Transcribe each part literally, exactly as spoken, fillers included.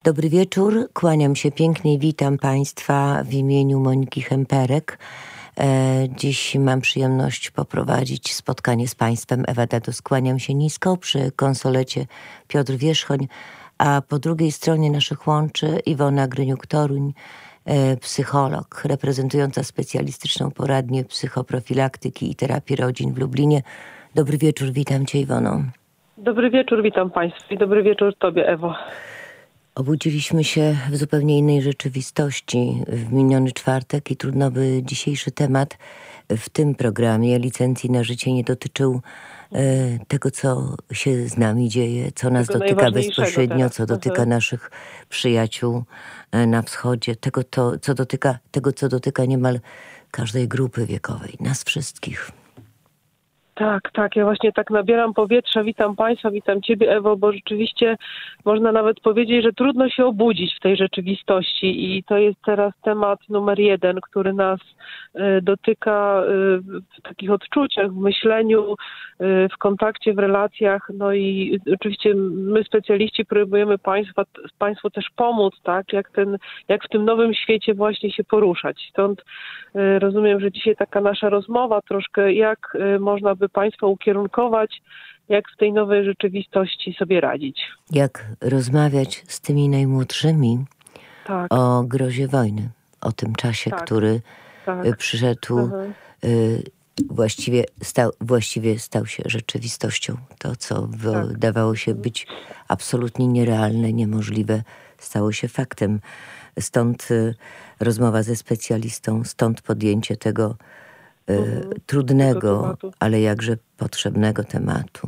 Dobry wieczór, kłaniam się pięknie i witam Państwa w imieniu Moniki Hemperek. E, dziś mam przyjemność poprowadzić spotkanie z Państwem. Ewa Dados, kłaniam się nisko, przy konsolecie Piotr Wierzchoń, a po drugiej stronie naszych łączy Iwona Gryniuk-Toruń, e, psycholog, reprezentująca specjalistyczną poradnię psychoprofilaktyki i terapii rodzin w Lublinie. Dobry wieczór, witam Cię, Iwono. Dobry wieczór, witam Państwa i dobry wieczór Tobie, Ewo. Obudziliśmy się w zupełnie innej rzeczywistości w miniony czwartek i trudno by dzisiejszy temat w tym programie Licencji na życie nie dotyczył e, tego, co się z nami dzieje, co nas Tego dotyka bezpośrednio, teraz. co dotyka Mhm. naszych przyjaciół e, na wschodzie, tego, to, co dotyka, tego, co dotyka niemal każdej grupy wiekowej, nas wszystkich. Tak, tak, ja właśnie tak nabieram powietrza. Witam Państwa, witam Ciebie, Ewo, bo rzeczywiście można nawet powiedzieć, że trudno się obudzić w tej rzeczywistości i to jest teraz temat numer jeden, który nas y, dotyka y, w takich odczuciach, w myśleniu, y, w kontakcie, w relacjach. No i oczywiście my specjaliści próbujemy Państwa, Państwu też pomóc, tak, jak, ten, jak w tym nowym świecie właśnie się poruszać. Stąd y, rozumiem, że dzisiaj taka nasza rozmowa troszkę, jak y, można by Państwa ukierunkować, jak w tej nowej rzeczywistości sobie radzić. Jak rozmawiać z tymi najmłodszymi Tak. o grozie wojny, o tym czasie, Tak. który Tak. przyszedł, Mhm. y, właściwie, stał, właściwie stał się rzeczywistością. To, co wydawało się być absolutnie nierealne, niemożliwe, stało się faktem. Stąd y, rozmowa ze specjalistą, stąd podjęcie tego Mhm. trudnego, ale jakże potrzebnego tematu.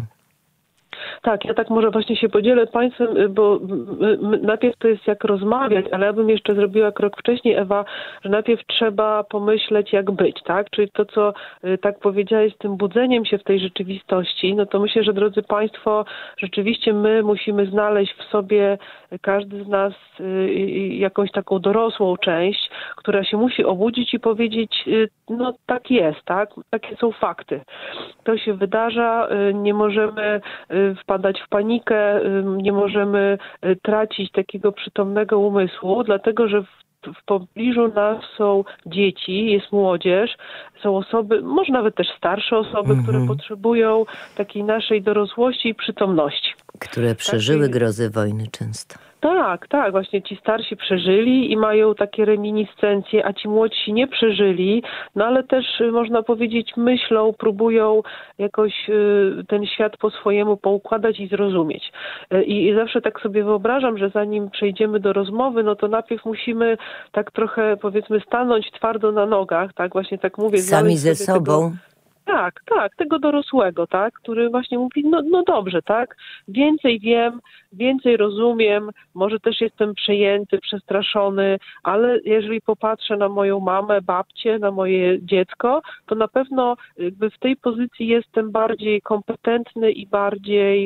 Tak, ja tak może właśnie się podzielę Państwem, bo najpierw to jest jak rozmawiać, ale ja bym jeszcze zrobiła krok wcześniej, Ewa, że najpierw trzeba pomyśleć, jak być, tak? Czyli to, co tak powiedziałeś z tym budzeniem się w tej rzeczywistości, no to myślę, że drodzy Państwo, rzeczywiście my musimy znaleźć w sobie, każdy z nas, jakąś taką dorosłą część, która się musi obudzić i powiedzieć, no tak jest, tak? Takie są fakty. To się wydarza, nie możemy wpadać w panikę, nie możemy tracić takiego przytomnego umysłu, dlatego że w, w pobliżu nas są dzieci, jest młodzież, są osoby, może nawet też starsze osoby, mm-hmm. które potrzebują takiej naszej dorosłości i przytomności. Które przeżyły Taki... grozy wojny często. Tak, tak, właśnie ci starsi przeżyli i mają takie reminiscencje, a ci młodsi nie przeżyli, no ale też można powiedzieć myślą, próbują jakoś y, ten świat po swojemu poukładać i zrozumieć. Y, I zawsze tak sobie wyobrażam, że zanim przejdziemy do rozmowy, no to najpierw musimy tak trochę, powiedzmy, stanąć twardo na nogach, tak, właśnie tak mówię. Sami ze sobą. Tego... Tak, tak, tego dorosłego, tak, który właśnie mówi, no, no dobrze, tak, więcej wiem, więcej rozumiem, może też jestem przejęty, przestraszony, ale jeżeli popatrzę na moją mamę, babcię, na moje dziecko, to na pewno jakby w tej pozycji jestem bardziej kompetentny i bardziej,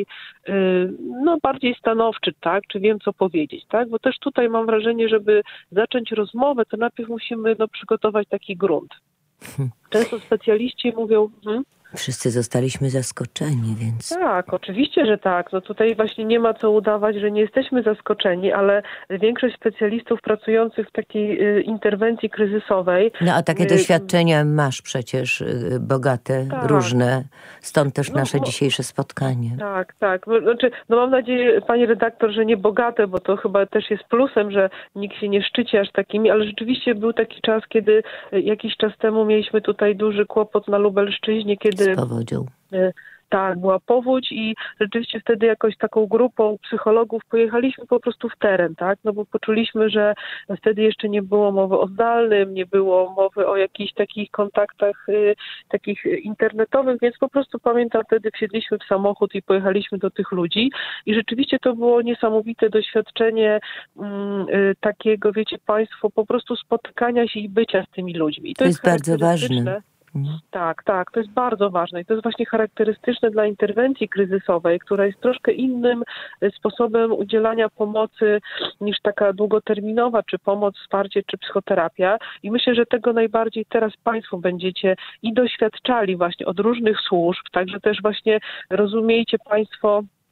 no bardziej stanowczy, tak, czy wiem co powiedzieć, tak, bo też tutaj mam wrażenie, żeby zacząć rozmowę, to najpierw musimy no, przygotować taki grunt. Często specjaliści mówią... Hmm? Wszyscy zostaliśmy zaskoczeni, więc... Tak, oczywiście, że tak. No tutaj właśnie nie ma co udawać, że nie jesteśmy zaskoczeni, ale większość specjalistów pracujących w takiej y, interwencji kryzysowej... No a takie y, doświadczenia masz przecież y, bogate, tak. różne. Stąd też No, nasze no, dzisiejsze spotkanie. Tak, tak. Znaczy, no mam nadzieję, pani redaktor, że nie bogate, bo to chyba też jest plusem, że nikt się nie szczyci aż takimi, ale rzeczywiście był taki czas, kiedy jakiś czas temu mieliśmy tutaj duży kłopot na Lubelszczyźnie, kiedy... Z powodzią. Tak, była powódź i rzeczywiście wtedy jakoś taką grupą psychologów pojechaliśmy po prostu w teren, tak, no bo poczuliśmy, że wtedy jeszcze nie było mowy o zdalnym, nie było mowy o jakichś takich kontaktach y, takich internetowych, więc po prostu pamiętam, wtedy wsiedliśmy w samochód i pojechaliśmy do tych ludzi i rzeczywiście to było niesamowite doświadczenie y, y, takiego, wiecie Państwo, po prostu spotykania się i bycia z tymi ludźmi. I to, to jest, jest bardzo ważne. Tak, tak, to jest bardzo ważne i to jest właśnie charakterystyczne dla interwencji kryzysowej, która jest troszkę innym sposobem udzielania pomocy niż taka długoterminowa, czy pomoc, wsparcie, czy psychoterapia i myślę, że tego najbardziej teraz Państwo będziecie i doświadczali właśnie od różnych służb, także też właśnie rozumiejcie Państwo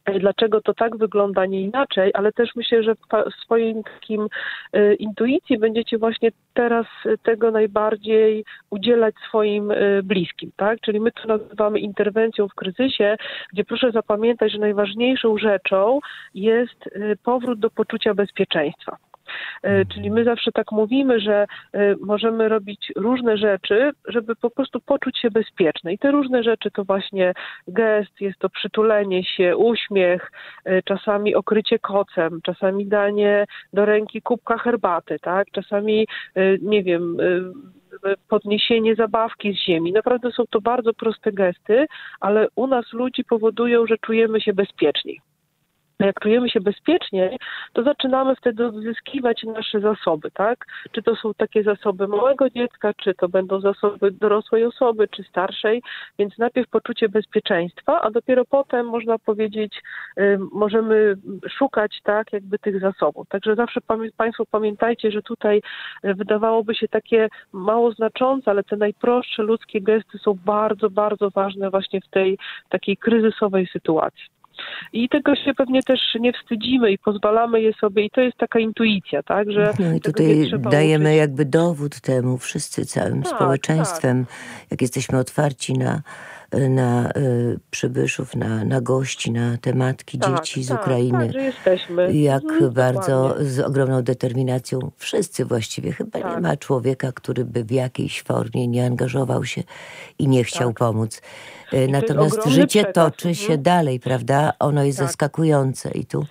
dlaczego to tak wygląda, a nie inaczej, ale też myślę, że w swojej takim y, intuicji będziecie właśnie teraz tego najbardziej udzielać swoim y, bliskim, tak? Czyli my to nazywamy interwencją w kryzysie, gdzie proszę zapamiętać, że najważniejszą rzeczą jest y, powrót do poczucia bezpieczeństwa. Czyli my zawsze tak mówimy, że możemy robić różne rzeczy, żeby po prostu poczuć się bezpieczne. I te różne rzeczy to właśnie gest, jest to przytulenie się, uśmiech, czasami okrycie kocem, czasami danie do ręki kubka herbaty, tak? Czasami, nie wiem, podniesienie zabawki z ziemi. Naprawdę są to bardzo proste gesty, ale u nas ludzi powodują, że czujemy się bezpieczniej. Jak czujemy się bezpieczniej, to zaczynamy wtedy odzyskiwać nasze zasoby, tak? Czy to są takie zasoby małego dziecka, czy to będą zasoby dorosłej osoby, czy starszej, więc najpierw poczucie bezpieczeństwa, a dopiero potem można powiedzieć, y, możemy szukać, tak, jakby tych zasobów. Także zawsze pamię- Państwo pamiętajcie, że tutaj wydawałoby się takie mało znaczące, ale te najprostsze ludzkie gesty są bardzo, bardzo ważne właśnie w tej takiej kryzysowej sytuacji. I tego się pewnie też nie wstydzimy i pozwalamy je sobie i to jest taka intuicja, tak, że no i tutaj dajemy uczyć. Jakby dowód temu wszyscy, całym tak, społeczeństwem, tak. Jak jesteśmy otwarci na, na y, przybyszów, na, na gości, na te matki, tak, dzieci z tak, Ukrainy. Tak, że jesteśmy. Jak mhm, bardzo dokładnie. Z ogromną determinacją wszyscy właściwie. Chyba tak. Nie ma człowieka, który by w jakiejś formie nie angażował się i nie chciał tak. pomóc. I natomiast życie przekaz. toczy się mhm. dalej, prawda? Ono jest tak. zaskakujące i tu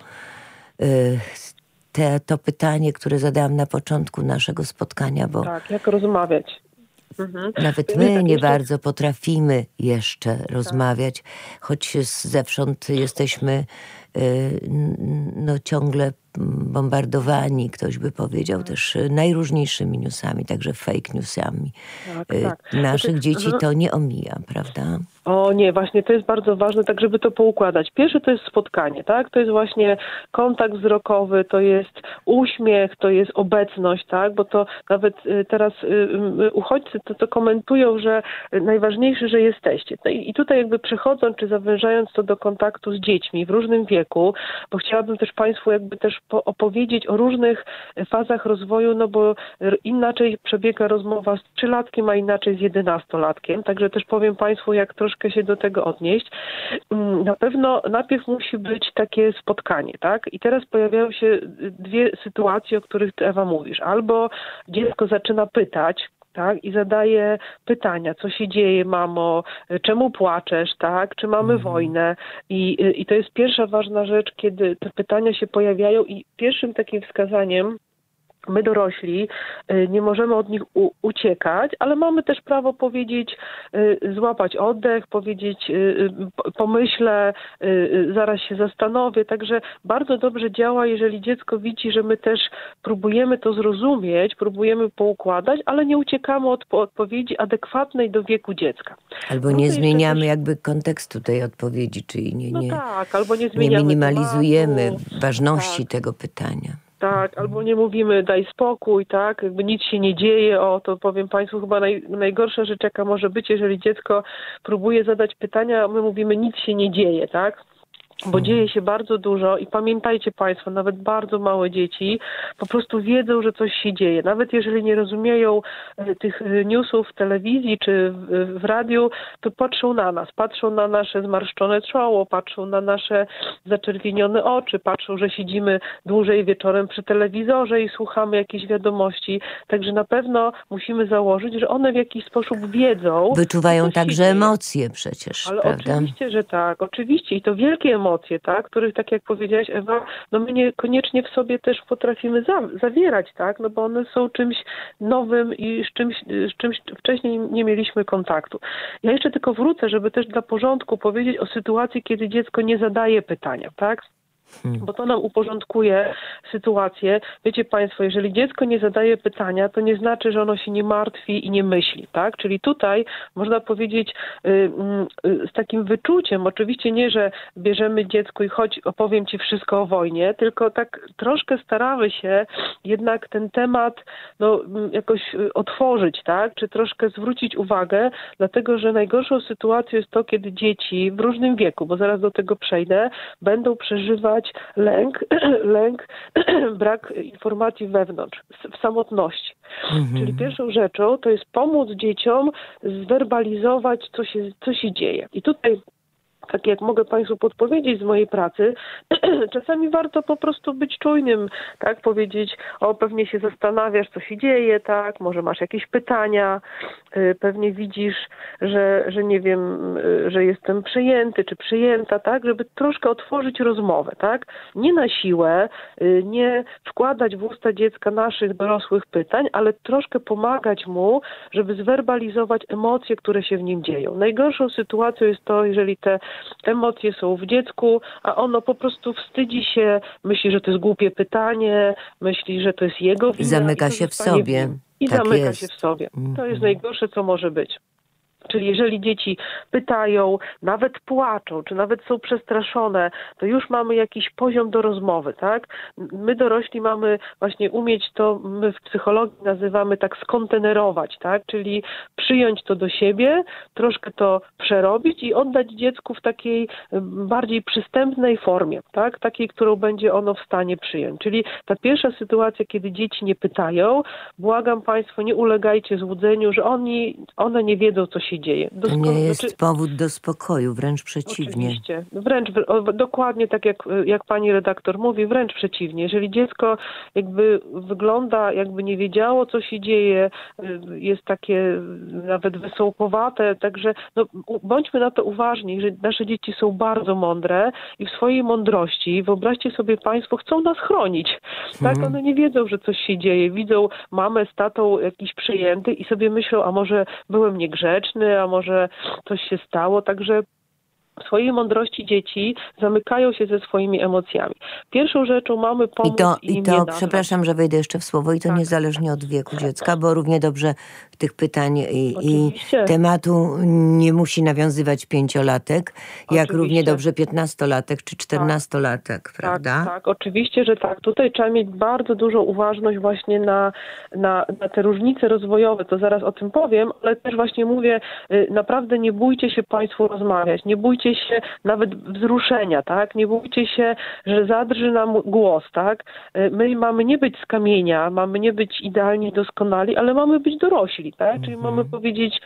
y, te, to pytanie, które zadałam na początku naszego spotkania, bo tak, jak rozmawiać. Mhm. Nawet my nie jeszcze... bardzo potrafimy jeszcze tak. rozmawiać, choć zewsząd jesteśmy y, no, ciągle bombardowani, ktoś by powiedział, tak. też najróżniejszymi newsami, także fake newsami. Tak, tak. Naszych znaczy, dzieci to nie omija, prawda? O nie, właśnie to jest bardzo ważne, tak żeby to poukładać. Pierwsze to jest spotkanie, tak? To jest właśnie kontakt wzrokowy, to jest uśmiech, to jest obecność, tak? Bo to nawet teraz uchodźcy to, to komentują, że najważniejsze, że jesteście. No i tutaj jakby przechodząc czy zawężając to do kontaktu z dziećmi w różnym wieku, bo chciałabym też Państwu jakby też opowiedzieć o różnych fazach rozwoju, no bo inaczej przebiega rozmowa z trzylatkiem, a inaczej z jedenastolatkiem. Także też powiem Państwu, jak troszkę się do tego odnieść. Na pewno najpierw musi być takie spotkanie, tak? I teraz pojawiają się dwie sytuacje, o których Ty, Ewa, mówisz. Albo dziecko zaczyna pytać, tak, i zadaje pytania, co się dzieje, mamo, czemu płaczesz, tak, czy mamy mhm. wojnę. I, I to jest pierwsza ważna rzecz, kiedy te pytania się pojawiają i pierwszym takim wskazaniem my dorośli nie możemy od nich u- uciekać, ale mamy też prawo powiedzieć, y, złapać oddech, powiedzieć y, pomyślę, y, zaraz się zastanowię. Także bardzo dobrze działa, jeżeli dziecko widzi, że my też próbujemy to zrozumieć, próbujemy poukładać, ale nie uciekamy od po- odpowiedzi adekwatnej do wieku dziecka. Albo nie zmieniamy też... jakby kontekstu tej odpowiedzi, czyli nie, nie, no tak, albo nie, zmieniamy nie minimalizujemy tematu. ważności tak. tego pytania. Tak, albo nie mówimy daj spokój, tak, jakby nic się nie dzieje, o to powiem Państwu chyba naj, najgorsza rzecz jaka może być, jeżeli dziecko próbuje zadać pytania, a my mówimy nic się nie dzieje, tak. Bo dzieje się bardzo dużo i pamiętajcie Państwo, nawet bardzo małe dzieci po prostu wiedzą, że coś się dzieje. Nawet jeżeli nie rozumieją tych newsów w telewizji czy w, w radiu, to patrzą na nas, patrzą na nasze zmarszczone czoło, patrzą na nasze zaczerwienione oczy, patrzą, że siedzimy dłużej wieczorem przy telewizorze i słuchamy jakichś wiadomości. Także na pewno musimy założyć, że one w jakiś sposób wiedzą. Wyczuwają także emocje przecież, ale prawda? Oczywiście, że tak, oczywiście i to wielkie emocje. Emocje, tak, których, tak jak powiedziałaś, Ewa, no my niekoniecznie w sobie też potrafimy za, zawierać, tak, no bo one są czymś nowym i z czymś, z czymś wcześniej nie mieliśmy kontaktu. Ja jeszcze tylko wrócę, żeby też dla porządku powiedzieć o sytuacji, kiedy dziecko nie zadaje pytania, tak. bo to nam uporządkuje sytuację. Wiecie Państwo, jeżeli dziecko nie zadaje pytania, to nie znaczy, że ono się nie martwi i nie myśli, tak? Czyli tutaj można powiedzieć y, y, z takim wyczuciem, oczywiście nie, że bierzemy dziecko i chodź, opowiem Ci wszystko o wojnie, tylko tak troszkę staramy się jednak ten temat no, jakoś otworzyć, tak? Czy troszkę zwrócić uwagę, dlatego, że najgorszą sytuacją jest to, kiedy dzieci w różnym wieku, bo zaraz do tego przejdę, będą przeżywać lęk, lęk, brak informacji wewnątrz, w samotności. Mhm. Czyli pierwszą rzeczą to jest pomóc dzieciom zwerbalizować, co się, co się dzieje. I tutaj, tak jak mogę Państwu podpowiedzieć z mojej pracy, czasami warto po prostu być czujnym, tak, powiedzieć, o pewnie się zastanawiasz, co się dzieje, tak, może masz jakieś pytania, pewnie widzisz, że, że nie wiem, że jestem przejęty czy przejęta, tak, żeby troszkę otworzyć rozmowę, tak, nie na siłę, nie wkładać w usta dziecka naszych dorosłych pytań, ale troszkę pomagać mu, żeby zwerbalizować emocje, które się w nim dzieją. Najgorszą sytuacją jest to, jeżeli te emocje są w dziecku, a ono po prostu wstydzi się, myśli, że to jest głupie pytanie, myśli, że to jest jego wina. Zamyka się w sobie. I tak zamyka jest. się w sobie. Mm-hmm. To jest najgorsze, co może być. Czyli jeżeli dzieci pytają, nawet płaczą, czy nawet są przestraszone, to już mamy jakiś poziom do rozmowy, tak? My dorośli mamy właśnie umieć to, my w psychologii nazywamy tak skontenerować, tak? Czyli przyjąć to do siebie, troszkę to przerobić i oddać dziecku w takiej bardziej przystępnej formie, tak? Takiej, którą będzie ono w stanie przyjąć. Czyli ta pierwsza sytuacja, kiedy dzieci nie pytają, błagam Państwa, nie ulegajcie złudzeniu, że oni, one nie wiedzą, co się dzieje. To nie jest znaczy, powód do spokoju, wręcz przeciwnie. Oczywiście. Wręcz, dokładnie tak jak, jak pani redaktor mówi, wręcz przeciwnie. Jeżeli dziecko jakby wygląda, jakby nie wiedziało, co się dzieje, jest takie nawet wesołkowate, także no, bądźmy na to uważni, że nasze dzieci są bardzo mądre i w swojej mądrości, wyobraźcie sobie Państwo, chcą nas chronić. Tak, one nie wiedzą, że coś się dzieje. Widzą mamę z tatą jakiś przejęty i sobie myślą, a może byłem niegrzeczny, a może coś się stało, także w swojej mądrości dzieci zamykają się ze swoimi emocjami. Pierwszą rzeczą mamy pomóc I to, im i to nie przepraszam, że wejdę jeszcze w słowo, i to tak. niezależnie od wieku dziecka, bo równie dobrze tych pytań i, i tematu nie musi nawiązywać pięciolatek, jak Oczywiście. równie dobrze piętnastolatek czy czternastolatek, tak. prawda? Tak, tak, oczywiście, że tak. Tutaj trzeba mieć bardzo dużą uważność właśnie na, na, na te różnice rozwojowe, to zaraz o tym powiem, ale też właśnie mówię, naprawdę nie bójcie się Państwo rozmawiać, nie bójcie się nawet wzruszenia, tak? Nie bójcie się, że zadrży nam głos, tak? My mamy nie być z kamienia, mamy nie być idealni, doskonali, ale mamy być dorośli, tak? Czyli mhm. mamy powiedzieć,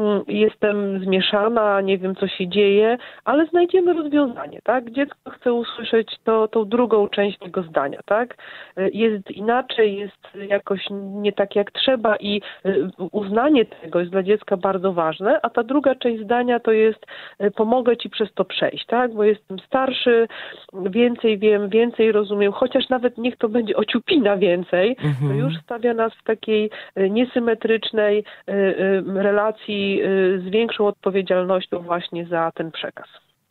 jestem zmieszana, nie wiem, co się dzieje, ale znajdziemy rozwiązanie, tak? Dziecko chce usłyszeć to, tą drugą część tego zdania, tak? Jest inaczej, jest jakoś nie tak jak trzeba i uznanie tego jest dla dziecka bardzo ważne, a ta druga część zdania to jest pomogę Ci przez to przejść, tak? Bo jestem starszy, więcej wiem, więcej rozumiem, chociaż nawet niech to będzie ociupina więcej, mhm. to już stawia nas w takiej niesymetrycznej relacji z większą odpowiedzialnością właśnie za ten przekaz.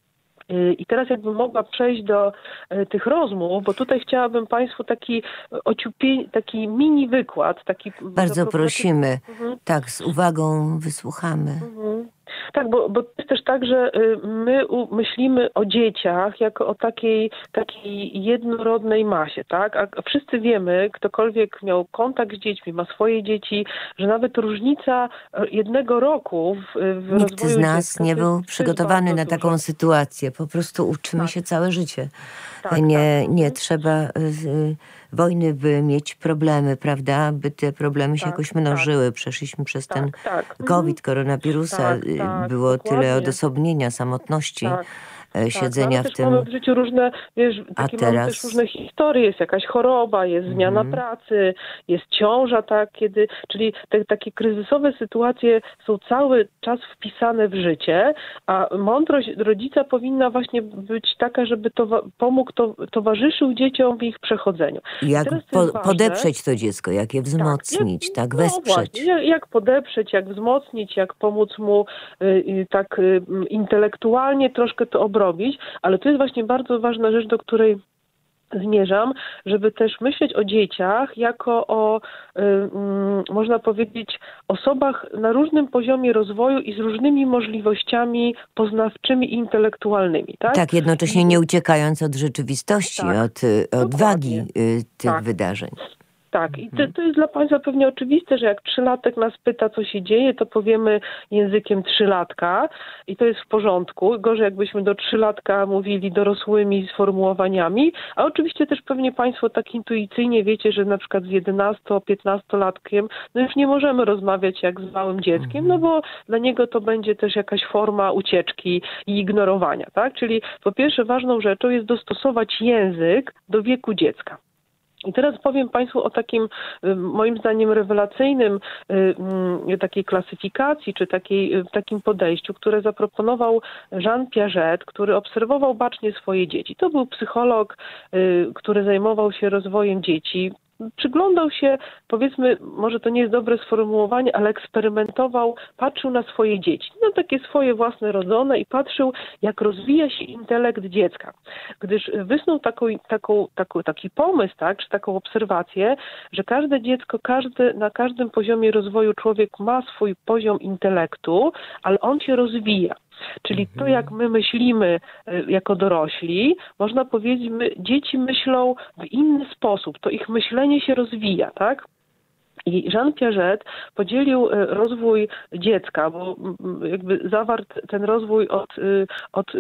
I teraz jakbym mogła przejść do tych rozmów, bo tutaj chciałabym Państwu taki ociupie, taki mini wykład. Taki Bardzo prosimy. Mhm. Tak, z uwagą wysłuchamy. Mhm. Tak, bo, bo to jest też tak, że my myślimy o dzieciach jako o takiej, takiej jednorodnej masie, tak? A wszyscy wiemy, ktokolwiek miał kontakt z dziećmi, ma swoje dzieci, że nawet różnica jednego roku w, w Nikt rozwoju z nas dziecka nie był przygotowany na taką dużo. sytuację. Po prostu uczymy tak. się całe życie. Tak, nie, tak. nie trzeba y, wojny, by mieć problemy, prawda? By te problemy się tak, jakoś mnożyły. Tak. Przeszliśmy przez tak, ten tak. COVID, koronawirusa. Tak, tak, było dokładnie. tyle odosobnienia, samotności. Tak. siedzenia tak, w tym. Mamy w życiu różne, wiesz, takie A teraz... mamy też różne historie, jest jakaś choroba, jest zmiana mm. pracy, jest ciąża, tak, kiedy, czyli te takie kryzysowe sytuacje są cały czas wpisane w życie, a mądrość rodzica powinna właśnie być taka, żeby to, pomógł, to, towarzyszył dzieciom w ich przechodzeniu. Jak po, podeprzeć to dziecko, jak je wzmocnić, tak, jak, tak wesprzeć. No właśnie, jak, jak podeprzeć, jak wzmocnić, jak pomóc mu y, y, tak y, intelektualnie troszkę to obrobić, ale to jest właśnie bardzo ważna rzecz, do której zmierzam, żeby też myśleć o dzieciach jako o, y, y, można powiedzieć, osobach na różnym poziomie rozwoju i z różnymi możliwościami poznawczymi i intelektualnymi. Tak, tak jednocześnie nie uciekając od rzeczywistości, tak, od, od wagi y, tych tak. wydarzeń. Tak, i to, to jest dla Państwa pewnie oczywiste, że jak trzylatek nas pyta, co się dzieje, to powiemy językiem trzylatka i to jest w porządku. Gorzej jakbyśmy do trzylatka mówili dorosłymi sformułowaniami, a oczywiście też pewnie Państwo tak intuicyjnie wiecie, że na przykład z jedenasto-piętnastolatkiem no już nie możemy rozmawiać jak z małym dzieckiem, no bo dla niego to będzie też jakaś forma ucieczki i ignorowania, tak? Czyli po pierwsze ważną rzeczą jest dostosować język do wieku dziecka. I teraz powiem Państwu o takim, moim zdaniem, rewelacyjnym takiej klasyfikacji, czy takiej, takim podejściu, które zaproponował Jean Piaget, który obserwował bacznie swoje dzieci. To był psycholog, który zajmował się rozwojem dzieci. Przyglądał się, powiedzmy, może to nie jest dobre sformułowanie, ale eksperymentował, patrzył na swoje dzieci, no takie swoje własne rodzone i patrzył, jak rozwija się intelekt dziecka. Gdyż wysnuł taką, taką, taką, taki pomysł, tak, czy taką obserwację, że każde dziecko, każdy, na każdym poziomie rozwoju człowiek ma swój poziom intelektu, ale on się rozwija. Czyli to, jak my myślimy jako dorośli, można powiedzieć, my, dzieci myślą w inny sposób. To ich myślenie się rozwija, tak? I Jean Piaget podzielił rozwój dziecka, bo jakby zawarł ten rozwój od, od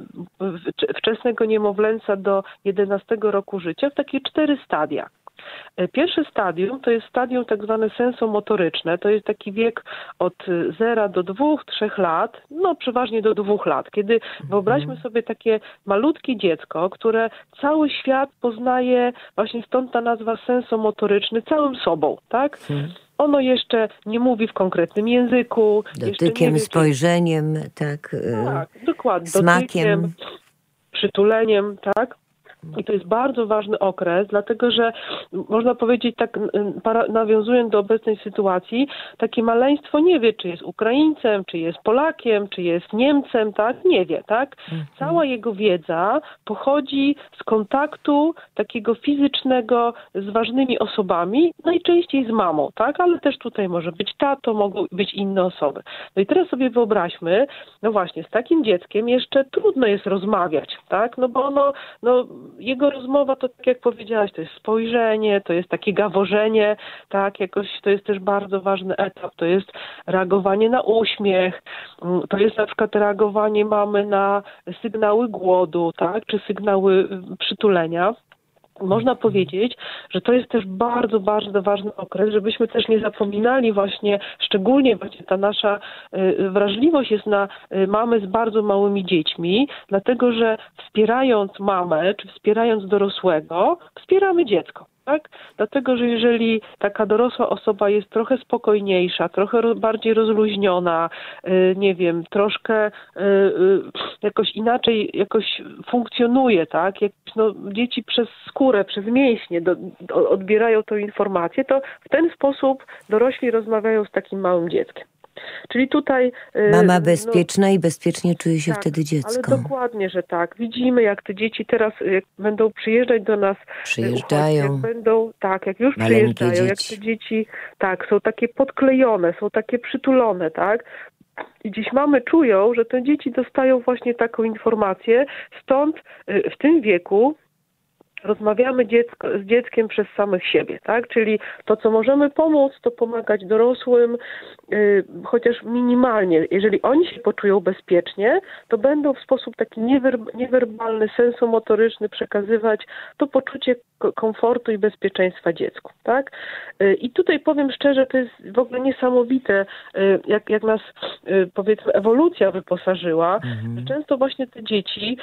wczesnego niemowlęcia do jedenastego roku życia w takie cztery stadia. Pierwsze stadium to jest stadium tak zwane sensomotoryczne, to jest taki wiek od zera do dwóch, trzech lat, no przeważnie do dwóch lat, kiedy wyobraźmy sobie takie malutkie dziecko, które cały świat poznaje, właśnie stąd ta nazwa sensomotoryczny, całym sobą, tak? Hmm. Ono jeszcze nie mówi w konkretnym języku. Dotykiem, wie, spojrzeniem, tak, tak, dokładnie, smakiem. Dotykiem, przytuleniem, tak? I to jest bardzo ważny okres, dlatego że można powiedzieć tak, nawiązując do obecnej sytuacji, takie maleństwo nie wie, czy jest Ukraińcem, czy jest Polakiem, czy jest Niemcem, tak? Nie wie, tak? Cała jego wiedza pochodzi z kontaktu takiego fizycznego z ważnymi osobami, najczęściej z mamą, tak? Ale też tutaj może być tato, mogą być inne osoby. No i teraz sobie wyobraźmy, no właśnie, z takim dzieckiem jeszcze trudno jest rozmawiać, tak? No bo ono, no jego rozmowa to, tak jak powiedziałaś, to jest spojrzenie, to jest takie gaworzenie, tak, jakoś to jest też bardzo ważny etap, to jest reagowanie na uśmiech, to jest na przykład reagowanie mamy na sygnały głodu, tak, czy sygnały przytulenia. Można powiedzieć, że to jest też bardzo, bardzo ważny okres, żebyśmy też nie zapominali właśnie, szczególnie właśnie ta nasza y, wrażliwość jest na y, mamy z bardzo małymi dziećmi, dlatego że wspierając mamę, czy wspierając dorosłego, wspieramy dziecko. Tak? Dlatego, że jeżeli taka dorosła osoba jest trochę spokojniejsza, trochę ro- bardziej rozluźniona, yy, nie wiem, troszkę yy, yy, jakoś inaczej jakoś funkcjonuje, tak? Jak, no, dzieci przez skórę, przez mięśnie do, do, odbierają tą informację, to w ten sposób dorośli rozmawiają z takim małym dzieckiem. Czyli tutaj... Mama bezpieczna no, i bezpiecznie czuje się tak, wtedy dziecko. Ale dokładnie, że tak. Widzimy, jak te dzieci teraz jak będą przyjeżdżać do nas. Przyjeżdżają. Jak będą, tak, jak już przyjeżdżają, dzieci. Jak te dzieci, tak, są takie podklejone, są takie przytulone, tak. I dziś mamy czują, że te dzieci dostają właśnie taką informację, stąd w tym wieku rozmawiamy dziecko, z dzieckiem przez samych siebie, tak? Czyli to, co możemy pomóc, to pomagać dorosłym, yy, chociaż minimalnie. Jeżeli oni się poczują bezpiecznie, to będą w sposób taki niewer- niewerbalny, sensomotoryczny przekazywać to poczucie komfortu i bezpieczeństwa dziecku, tak? Yy, I tutaj powiem szczerze, to jest w ogóle niesamowite, yy, jak, jak nas, yy, powiedzmy, ewolucja wyposażyła, mhm. że często właśnie te dzieci,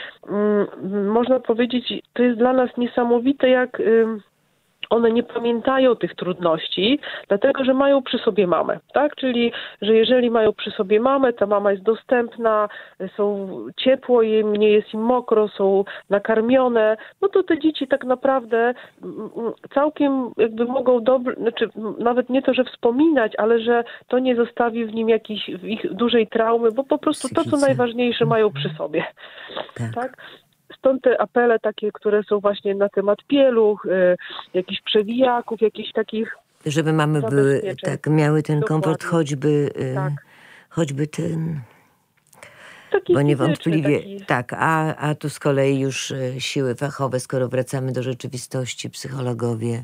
yy, można powiedzieć, to jest dla nas niesamowite, Niesamowite, jak y, one nie pamiętają tych trudności, dlatego że mają przy sobie mamę, tak? Czyli, że jeżeli mają przy sobie mamę, ta mama jest dostępna, są ciepło im, nie jest im mokro, są nakarmione, no to te dzieci tak naprawdę całkiem jakby mogą dobrze, znaczy nawet nie to, że wspominać, ale że to nie zostawi w nim jakiejś w ich dużej traumy, bo po prostu to, co najważniejsze, mają przy sobie, tak? tak? stąd te apele takie, które są właśnie na temat pieluch, y, jakichś przewijaków, jakichś takich żeby mamy były, tak, miały ten Dokładnie. komfort, choćby, Tak. choćby ten... Taki Bo niewątpliwie, taki... tak, a, a tu z kolei już siły fachowe, skoro wracamy do rzeczywistości, psychologowie,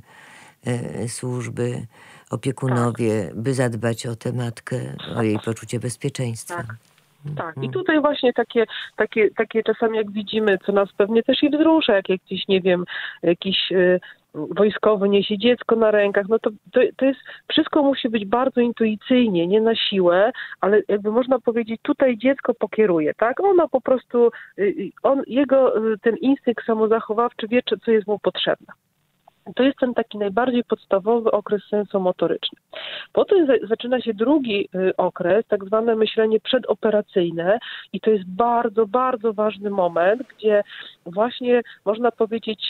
e, służby, opiekunowie, tak. by zadbać o tę matkę, o jej poczucie bezpieczeństwa. Tak. Tak, i tutaj właśnie takie, takie, takie czasami jak widzimy, co nas pewnie też i wzrusza, jak jakiś, nie wiem, jakiś y, wojskowy niesie dziecko na rękach, no to, to, to jest, wszystko musi być bardzo intuicyjnie, nie na siłę, ale jakby można powiedzieć, tutaj dziecko pokieruje, tak? Ono po prostu, y, on, jego y, ten instynkt samozachowawczy wie, co jest mu potrzebne. To jest ten taki najbardziej podstawowy okres sensomotoryczny. Potem zaczyna się drugi okres, tak zwane myślenie przedoperacyjne i to jest bardzo, bardzo ważny moment, gdzie właśnie można powiedzieć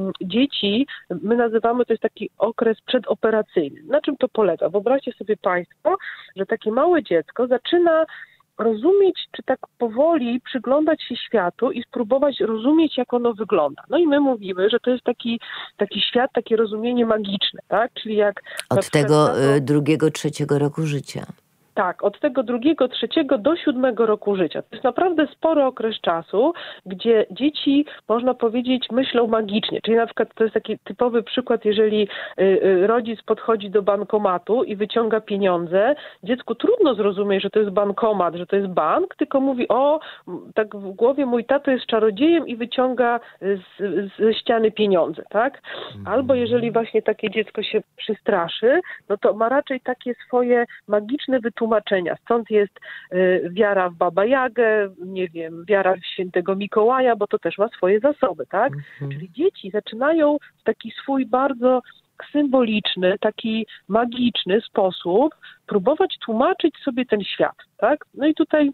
dzieci, my nazywamy to jest taki okres przedoperacyjny. Na czym to polega? Wyobraźcie sobie Państwo, że takie małe dziecko zaczyna rozumieć, czy tak powoli przyglądać się światu i spróbować rozumieć, jak ono wygląda. No i my mówimy, że to jest taki, taki świat, takie rozumienie magiczne, tak? Czyli jak... Od tego tato... drugiego, trzeciego roku życia. Tak, od tego drugiego, trzeciego do siódmego roku życia. To jest naprawdę spory okres czasu, gdzie dzieci, można powiedzieć, myślą magicznie. Czyli na przykład to jest taki typowy przykład, jeżeli rodzic podchodzi do bankomatu i wyciąga pieniądze, dziecku trudno zrozumieć, że to jest bankomat, że to jest bank, tylko mówi, o, tak w głowie mój tato jest czarodziejem i wyciąga z, ze ściany pieniądze, tak? Albo jeżeli właśnie takie dziecko się przestraszy, no to ma raczej takie swoje magiczne wytłumaczenie, tłumaczenia. Stąd jest y, wiara w Baba Jagę, nie wiem, wiara w świętego Mikołaja, bo to też ma swoje zasoby, tak? Mhm. Czyli dzieci zaczynają w taki swój bardzo symboliczny, taki magiczny sposób próbować tłumaczyć sobie ten świat, tak? No i tutaj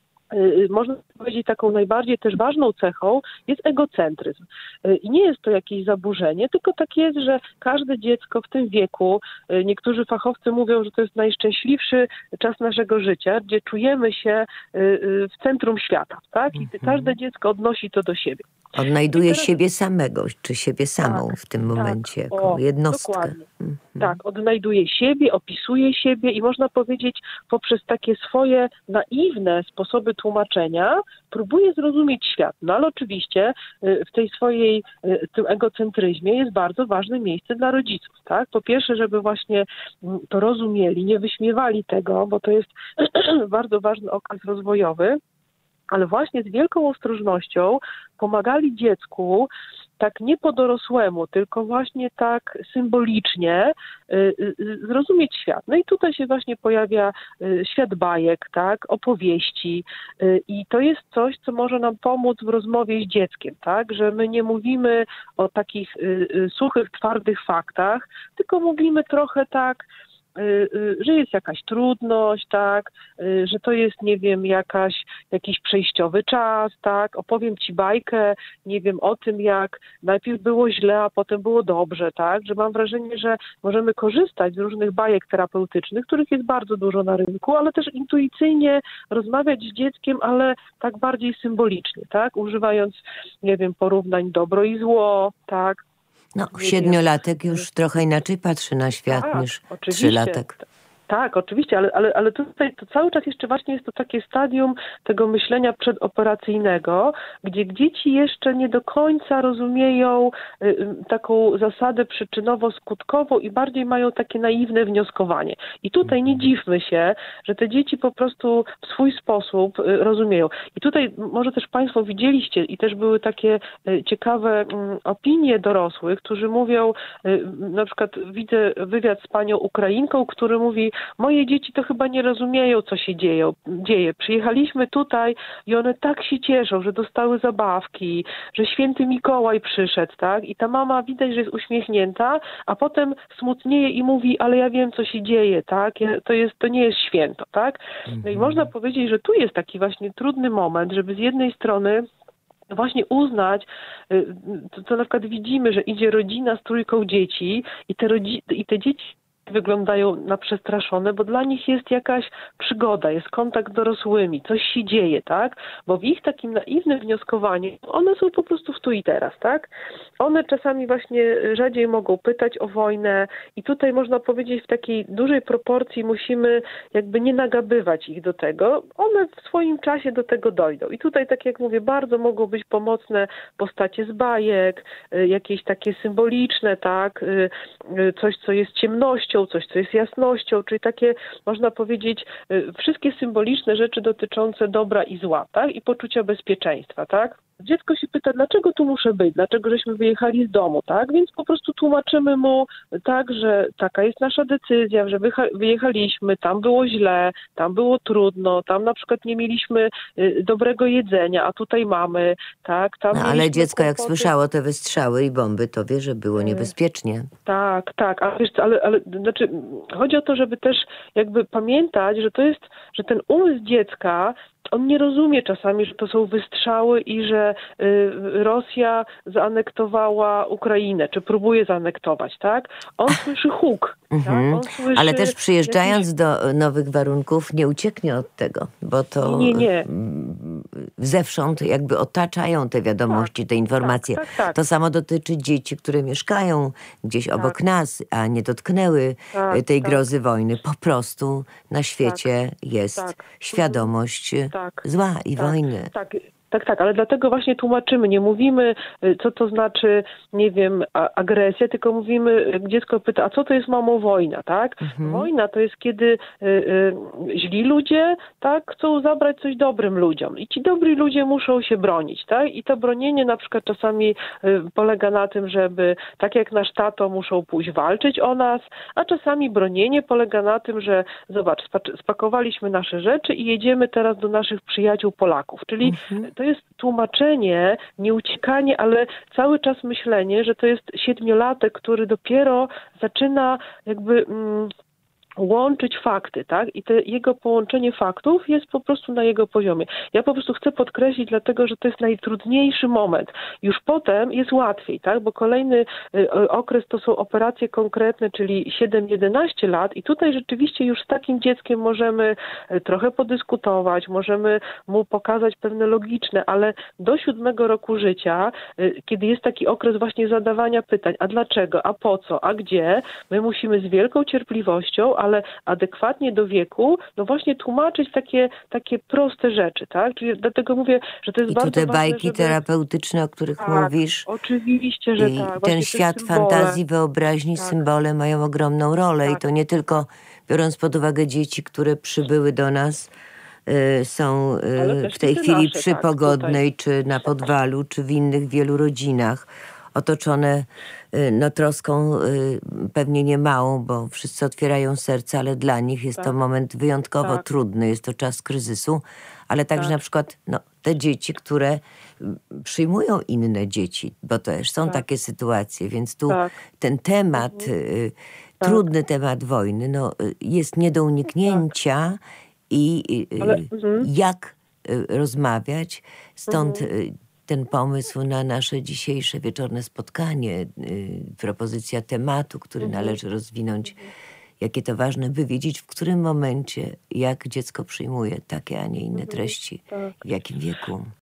można powiedzieć, taką najbardziej też ważną cechą jest egocentryzm. I nie jest to jakieś zaburzenie, tylko tak jest, że każde dziecko w tym wieku, niektórzy fachowcy mówią, że to jest najszczęśliwszy czas naszego życia, gdzie czujemy się w centrum świata, tak? I każde dziecko odnosi to do siebie. Odnajduje teraz... siebie samego, czy siebie samą tak, w tym momencie, tak, jako o, jednostkę. Dokładnie. Mhm. Tak, odnajduje siebie, opisuje siebie i można powiedzieć poprzez takie swoje naiwne sposoby tłumaczenia próbuje zrozumieć świat. No ale oczywiście w tej swojej, w tym egocentryzmie jest bardzo ważne miejsce dla rodziców, tak? Po pierwsze, żeby właśnie to rozumieli, nie wyśmiewali tego, bo to jest bardzo ważny okres rozwojowy, ale właśnie z wielką ostrożnością pomagali dziecku tak nie po dorosłemu, tylko właśnie tak symbolicznie y, y, zrozumieć świat. No i tutaj się właśnie pojawia y, świat bajek, tak, opowieści y, i to jest coś, co może nam pomóc w rozmowie z dzieckiem, tak, że my nie mówimy o takich y, y, suchych, twardych faktach, tylko mówimy trochę tak, że jest jakaś trudność, tak, że to jest, nie wiem, jakaś, jakiś przejściowy czas, tak, opowiem ci bajkę, nie wiem, o tym, jak najpierw było źle, a potem było dobrze, tak, że mam wrażenie, że możemy korzystać z różnych bajek terapeutycznych, których jest bardzo dużo na rynku, ale też intuicyjnie rozmawiać z dzieckiem, ale tak bardziej symbolicznie, tak, używając, nie wiem, porównań dobro i zło, tak. No, siedmiolatek już trochę inaczej patrzy na świat tak, niż trzylatek. Tak, oczywiście, ale, ale, ale tutaj to cały czas jeszcze właśnie jest to takie stadium tego myślenia przedoperacyjnego, gdzie dzieci jeszcze nie do końca rozumieją y, taką zasadę przyczynowo-skutkową i bardziej mają takie naiwne wnioskowanie. I tutaj nie dziwmy się, że te dzieci po prostu w swój sposób y, rozumieją. I tutaj może też Państwo widzieliście i też były takie y, ciekawe y, opinie dorosłych, którzy mówią, y, na przykład widzę wywiad z panią Ukrainką, który mówi, moje dzieci to chyba nie rozumieją, co się dzieje. dzieje. Przyjechaliśmy tutaj i one tak się cieszą, że dostały zabawki, że święty Mikołaj przyszedł, tak? I ta mama widać, że jest uśmiechnięta, a potem smutnieje i mówi, ale ja wiem, co się dzieje, tak? To, jest, to nie jest święto, tak? No i można powiedzieć, że tu jest taki właśnie trudny moment, żeby z jednej strony właśnie uznać, to, to na przykład widzimy, że idzie rodzina z trójką dzieci i te, rodzi- i te dzieci wyglądają na przestraszone, bo dla nich jest jakaś przygoda, jest kontakt z dorosłymi, coś się dzieje, tak? Bo w ich takim naiwnym wnioskowaniu one są po prostu w tu i teraz, tak? One czasami właśnie rzadziej mogą pytać o wojnę i tutaj można powiedzieć w takiej dużej proporcji musimy jakby nie nagabywać ich do tego. One w swoim czasie do tego dojdą. I tutaj, tak jak mówię, bardzo mogą być pomocne postacie z bajek, jakieś takie symboliczne, tak? Coś, co jest ciemnością, coś, co jest jasnością, czyli takie, można powiedzieć, wszystkie symboliczne rzeczy dotyczące dobra i zła, tak? I poczucia bezpieczeństwa, tak? Dziecko się pyta, dlaczego tu muszę być, dlaczego żeśmy wyjechali z domu, tak? Więc po prostu tłumaczymy mu tak, że taka jest nasza decyzja, że wyjechaliśmy, tam było źle, tam było trudno, tam na przykład nie mieliśmy y, dobrego jedzenia, a tutaj mamy, tak? Tam No, ale mieliśmy dziecko jak kłopoty. słyszało te wystrzały i bomby, to wie, że było niebezpiecznie. Tak, tak, a wiesz co, ale, ale znaczy chodzi o to, żeby też jakby pamiętać, że to jest, że ten umysł dziecka, on nie rozumie czasami, że to są wystrzały i że y, Rosja zaanektowała Ukrainę, czy próbuje zaanektować, tak? On słyszy huk, Mhm. tak? On słyszy Ale też przyjeżdżając jakiś... do nowych warunków nie ucieknie od tego, bo to Nie, nie. zewsząd jakby otaczają te wiadomości, Tak, te informacje. tak, tak, tak. To samo dotyczy dzieci, które mieszkają gdzieś Tak. obok nas, a nie dotknęły Tak, tej tak. grozy wojny. Po prostu na świecie jest tak. świadomość Tak. zła i Tak, wojny. tak. Tak, tak, ale dlatego właśnie tłumaczymy, nie mówimy, co to znaczy, nie wiem, a, agresja, tylko mówimy, jak dziecko pyta, a co to jest, mamo, wojna, tak? Mhm. Wojna to jest, kiedy y, y, źli ludzie, tak, chcą zabrać coś dobrym ludziom i ci dobrzy ludzie muszą się bronić, tak? I to bronienie na przykład czasami y, polega na tym, żeby, tak jak nasz tato, muszą pójść walczyć o nas, a czasami bronienie polega na tym, że zobacz, spakowaliśmy nasze rzeczy i jedziemy teraz do naszych przyjaciół Polaków, czyli Mhm. to jest tłumaczenie, nie uciekanie, ale cały czas myślenie, że to jest siedmiolatek, który dopiero zaczyna jakby mm, łączyć fakty, tak? I te jego połączenie faktów jest po prostu na jego poziomie. Ja po prostu chcę podkreślić, dlatego że to jest najtrudniejszy moment. Już potem jest łatwiej, tak? Bo kolejny y, okres to są operacje konkretne, czyli siedem jedenaście lat i tutaj rzeczywiście już z takim dzieckiem możemy y, trochę podyskutować, możemy mu pokazać pewne logiczne, ale do siódmego roku życia, y, kiedy jest taki okres właśnie zadawania pytań, a dlaczego, a po co, a gdzie, my musimy z wielką cierpliwością, ale adekwatnie do wieku, no właśnie tłumaczyć takie, takie proste rzeczy, tak? Czyli dlatego mówię, że to jest I bardzo tu te ważne, bajki żeby... terapeutyczne, o których tak, mówisz, oczywiście, że i tak. ten Właśnie te świat symbole. fantazji, wyobraźni, Tak. symbole mają ogromną rolę Tak. i to nie tylko biorąc pod uwagę dzieci, które przybyły do nas, y, są Ale y, też w tej i te chwili nasze, przy tak, Pogodnej, czy na Podwalu, czy w innych wielu rodzinach, otoczone y, no, troską y, pewnie nie małą, bo wszyscy otwierają serce, ale dla nich jest Tak. to moment wyjątkowo Tak. trudny, jest to czas kryzysu, ale także Tak. na przykład no, te dzieci, które przyjmują inne dzieci, bo też są Tak. takie sytuacje, więc tu Tak. ten temat, Mhm. y, Tak. trudny temat wojny, no, y, jest nie do uniknięcia i y, Ale- y, mhm. jak y, rozmawiać, stąd y, ten pomysł na nasze dzisiejsze wieczorne spotkanie, y, propozycja tematu, który należy rozwinąć, jakie to ważne, by wiedzieć, w którym momencie, jak dziecko przyjmuje takie, a nie inne treści, Tak. w jakim wieku.